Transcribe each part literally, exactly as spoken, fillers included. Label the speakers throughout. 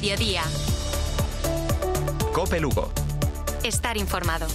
Speaker 1: mediodía.
Speaker 2: COPE Lugo.
Speaker 1: Estar informado.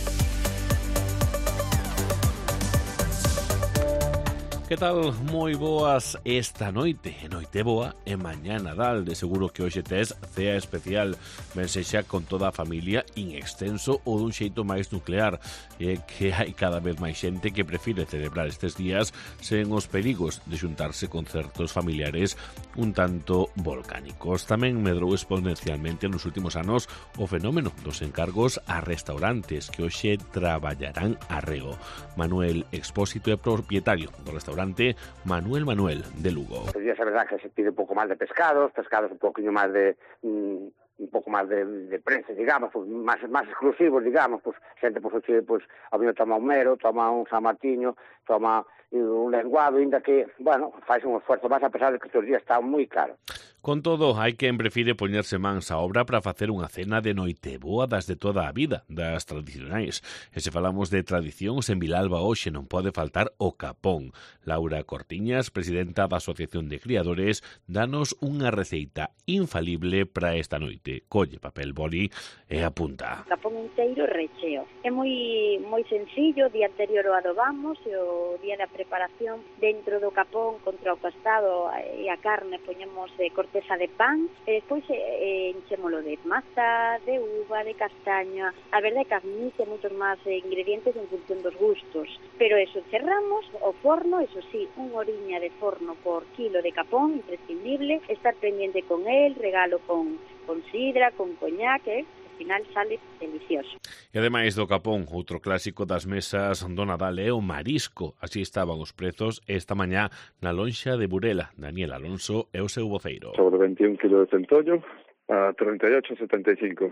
Speaker 3: Que tal? Moi boas esta noite, noite boa e mañá Nadal. De seguro que hoxe tes cea especial, ben sexa con toda a familia in extenso ou dun xeito máis nuclear. E que hai cada vez máis xente que prefire celebrar estes días sen os perigos de xuntarse con certos familiares un tanto volcánicos. Tamén medrou exponencialmente nos últimos anos o fenómeno dos encargos a restaurantes que hoxe traballarán arreo. Manuel Expósito é propietario do restaurante Manuel Manuel de Lugo.
Speaker 4: Estos días é verdad que se pide un pouco máis de pescados, pescados un pouquinho máis de mm, un pouco máis de, de prensa, digamos, pues, máis, máis exclusivos, digamos, pues, xente, pues, oxe, pues, a mí toma un mero, toma un San Martiño, toma un lenguado, ainda que, bueno, faz un esforzo máis a pesar de que estes días está moi caro.
Speaker 3: Con todo, hai quen prefire poñerse mans á obra para facer unha cena de noiteboa das de toda a vida, das tradicionais. E se falamos de tradicións, en Vilalba hoxe non pode faltar o capón. Laura Cortiñas, presidenta da Asociación de Criadores, danos unha receita infalible para esta noite. Colle papel boli e apunta.
Speaker 5: Capón inteiro recheo. É moi moi sencillo, o día anterior o adobamos e o día da preparación dentro do capón contra o costado e a carne poñemos eh, corteza de pan e despois eh, enchémolo de masa, de uva, de castaña. A verdade é que admite moitos máis eh, ingredientes en función dos gustos. Pero eso, cerramos o forno, eso sí, unha horiña de forno por kilo de capón, imprescindible, estar pendiente con el, regalo con, con sidra, con coñac, eh? Final sale delicioso.
Speaker 3: E ademais do capón, outro clásico das mesas do Nadal é o marisco. Así estaban os prezos esta mañá na lonxa de Burela. Daniel Alonso é o seu voceiro.
Speaker 6: Sobre veintiún kilos de centollo a treinta y ocho setenta y cinco.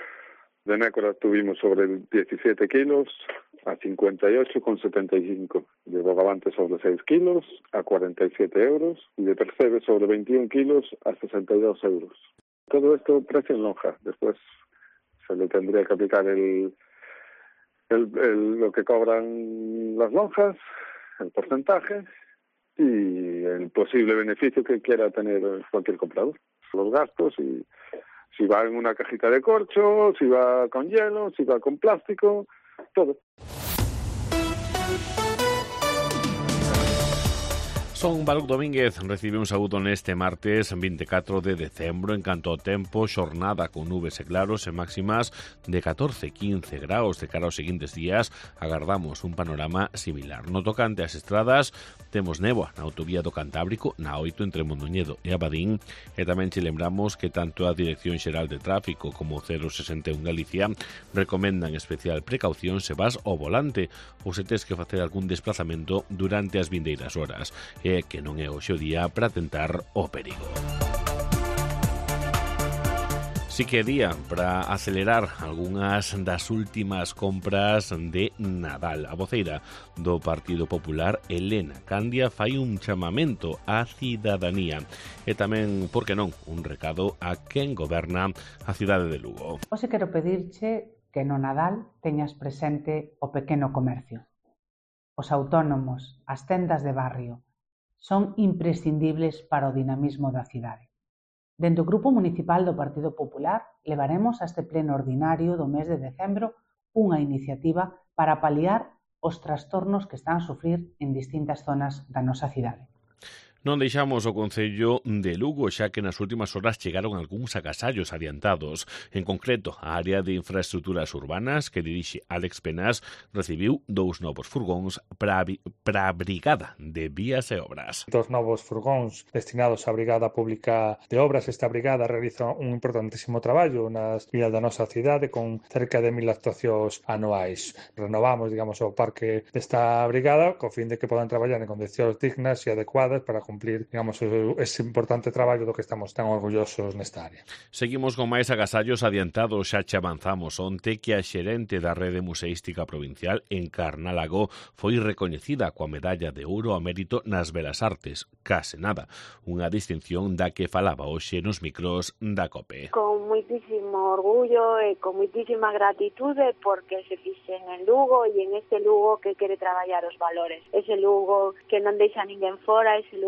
Speaker 6: De nécora tuvimos sobre diecisiete kilos a cincuenta y ocho setenta y cinco. De bogavante sobre seis kilos a cuarenta y siete euros. Y de percebe sobre veintiún kilos a sesenta y dos euros. Todo esto precio en lonja. Después se le tendría que aplicar el, el, el lo que cobran las lonjas, el porcentaje y el posible beneficio que quiera tener cualquier comprador. Los gastos, y si va en una cajita de corcho, si va con hielo, si va con plástico, todo.
Speaker 3: Son Baluc Domínguez recibe un saúdo neste martes vinte e catro de decembro en canto ao tempo, xornada con nubes e claros e máximas de catorce a quince graus. De cara aos seguintes días agardamos un panorama similar. No tocante ás estradas, temos néboa na autovía do Cantábrico, na oito entre Mondoñedo e Abadín, e tamén che lembramos que tanto a Dirección Xeral de Tráfico como o cero sesenta e un Galicia recomendan especial precaución se vas ao volante ou se tes que facer algún desplazamento durante as vindeiras horas. E que non é hoxe o día para tentar o perigo. Si que é día para acelerar algunhas das últimas compras de Nadal. A voceira do Partido Popular, Elena Candia, fai un chamamento á cidadanía e tamén, por que non, un recado a quen goberna a cidade de Lugo.
Speaker 7: Hoxe quero pedirche que no Nadal teñas presente o pequeno comercio. Os autónomos, as tendas de barrio, son imprescindibles para o dinamismo da cidade. Dende o Grupo Municipal do Partido Popular levaremos a este pleno ordinario do mes de decembro unha iniciativa para paliar os trastornos que están a sufrir en distintas zonas da nosa cidade.
Speaker 3: Non deixamos o Concello de Lugo, xa que nas últimas horas chegaron algúns agasallos adiantados. En concreto, a área de infraestructuras urbanas que dirixe Álex Penas recibiu dous novos furgóns para a Brigada de Vías e Obras.
Speaker 8: Dos novos furgóns destinados á Brigada Pública de Obras. Esta brigada realiza un importantísimo traballo nas vías da nosa cidade con cerca de mil actuacións anuais. Renovamos, digamos, o parque desta brigada co fin de que podan traballar en condicións dignas e adecuadas para cumprir cumplir, digamos, ese importante traballo do que estamos tan orgullosos nesta área.
Speaker 3: Seguimos con máis agasallos adiantados. Xa che avanzamos onte que a xerente da Rede Museística Provincial en Carnalago foi recoñecida coa medalla de ouro a mérito nas Belas Artes. Case nada, unha distinción da que falaba hoxe nos micros da COPE.
Speaker 5: Con moitísimo orgullo e con moitísima gratitude porque se fixen en Lugo e en este Lugo que quere traballar os valores. Ese Lugo que non deixa ninguén fora, ese Lugo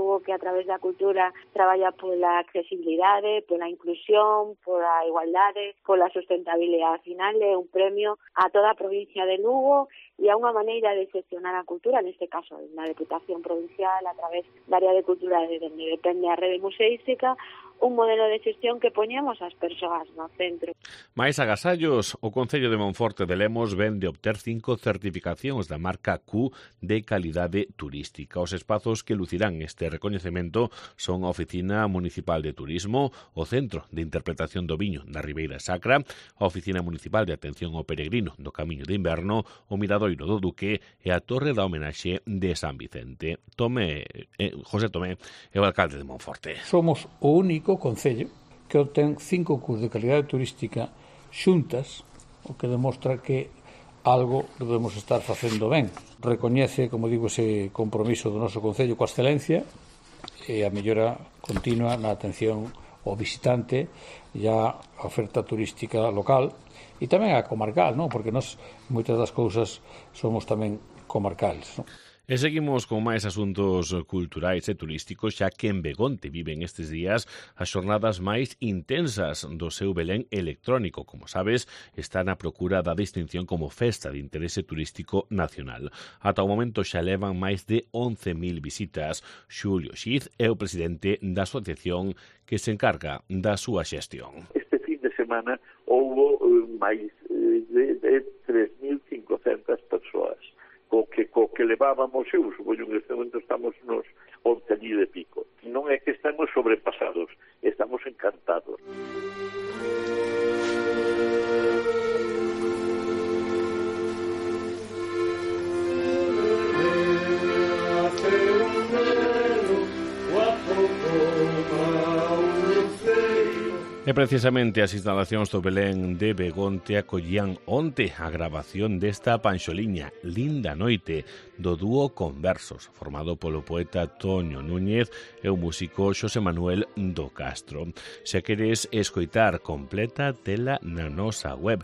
Speaker 2: Lugo que a través da cultura traballa pola accesibilidade, pola inclusión, pola igualdade, pola sustentabilidade. Al final é un premio a toda a provincia de Lugo e a unha maneira de xestionar a cultura, neste caso na Deputación Provincial, a través da área de cultura de onde depende a rede museística, un modelo de xestión que poñemos as persoas no centro.
Speaker 3: Mais agasallos, o Concello de Monforte de Lemos ven de obter cinco certificacións da marca Q de calidade turística. Os espazos que lucirán este recoñecemento son a Oficina Municipal de Turismo, o Centro de Interpretación do Viño da Ribeira Sacra, a Oficina Municipal de Atención ao Peregrino do Camiño de Inverno, o Miradoiro do Duque e a Torre da Homenaxe de San Vicente. Tomé, eh, José Tomé é o alcalde de Monforte.
Speaker 9: Somos o único concello que obtén cinco Qs de calidade turística xuntas, o que demostra que algo debemos estar facendo ben. Recoñece, como digo, ese compromiso do noso concello coa excelencia e a mellora continua na atención ao visitante e a oferta turística local e tamén a comarcal, non? Porque nós moitas das cousas somos tamén comarcales, non?
Speaker 3: E seguimos con máis asuntos culturais e turísticos, xa que en Begonte viven estes días as xornadas máis intensas do seu Belén electrónico. Como sabes, está na procura da distinción como Festa de Interese Turístico Nacional. Ata o momento xa levan máis de once mil visitas. Xulio Xiz é o presidente da asociación que se encarga da súa xestión.
Speaker 10: Este fin de semana houbo uh, máis uh, de, de tres mil cincocentas persoas. Co que, co que levábamos, eu supoño que neste momento estamos nos once mil e pico. Non é que estamos sobrepasados, estamos encantados.
Speaker 3: E precisamente as instalacións do Belén de Begonte acollían onte a grabación desta panxoliña Linda Noite do dúo Conversos, formado polo poeta Toño Núñez e o músico Xosé Manuel do Castro. Se queres escoitar completa, tela na nosa web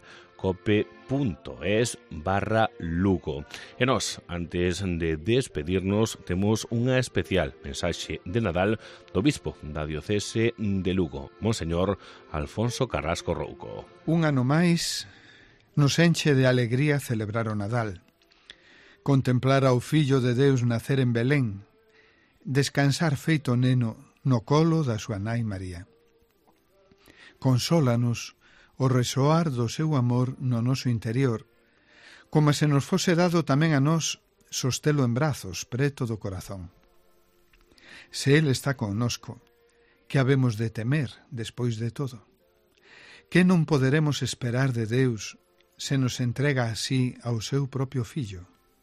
Speaker 3: cope.es barra Lugo. E nós, antes de despedirnos, temos unha especial mensaxe de Nadal do bispo da diocese de Lugo, Monseñor Alfonso Carrasco Rouco.
Speaker 11: Un ano máis nos enche de alegría celebrar o Nadal, contemplar ao Fillo de Deus nacer en Belén, descansar feito neno no colo da súa nai María. Consólanos o resoar do seu amor no noso interior, como se nos fose dado tamén a nós sostelo en brazos preto do corazón. Se Él está connosco, que habemos de temer despois de todo? Que non poderemos esperar de Deus se nos entrega así ao seu propio Fillo?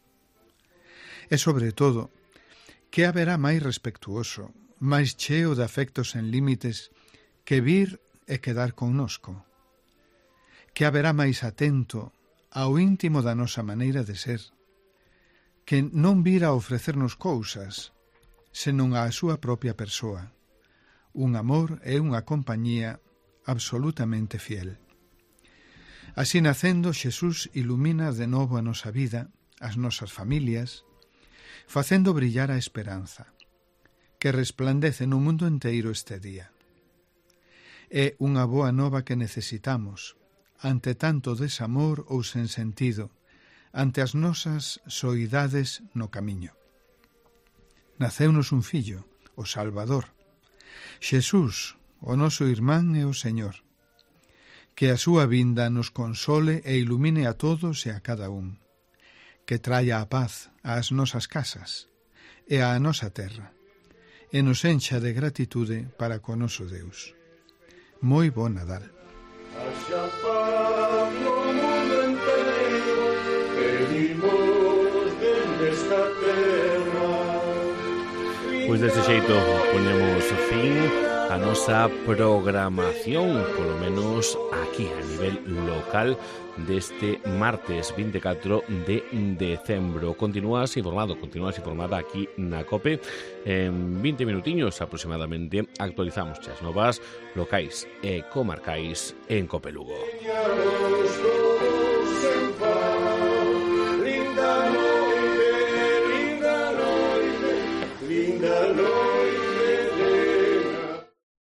Speaker 11: E sobre todo, que haberá máis respectuoso, máis cheo de afectos sen límites que vir e quedar connosco? Que haberá máis atento ao íntimo da nosa maneira de ser, que non vira a ofrecernos cousas, senón á súa propia persoa, un amor e unha compañía absolutamente fiel. Así nacendo, Xesús ilumina de novo a nosa vida, as nosas familias, facendo brillar a esperanza, que resplandece no mundo enteiro este día. É unha boa nova que necesitamos, ante tanto desamor ou sen sentido, ante as nosas soidades no camiño. Naceunos un fillo, o Salvador, Xesús, o noso irmán e o Señor. Que a súa vinda nos console e ilumine a todos e a cada un. Que traia a paz ás nosas casas e á nosa terra, e nos encha de gratitude para co noso Deus. Moi bo Nadal.
Speaker 12: Haxa paz no mundo inteiro, venimos desta terra.
Speaker 3: Pois deste xeito ponemos fin a nosa programación, polo menos aquí a nivel local, deste martes vinte e catro de decembro. Continúas informado, continúas informada aquí na COPE. En vinte minutiños aproximadamente actualizamos as novas locais e comarcais en COPE Lugo.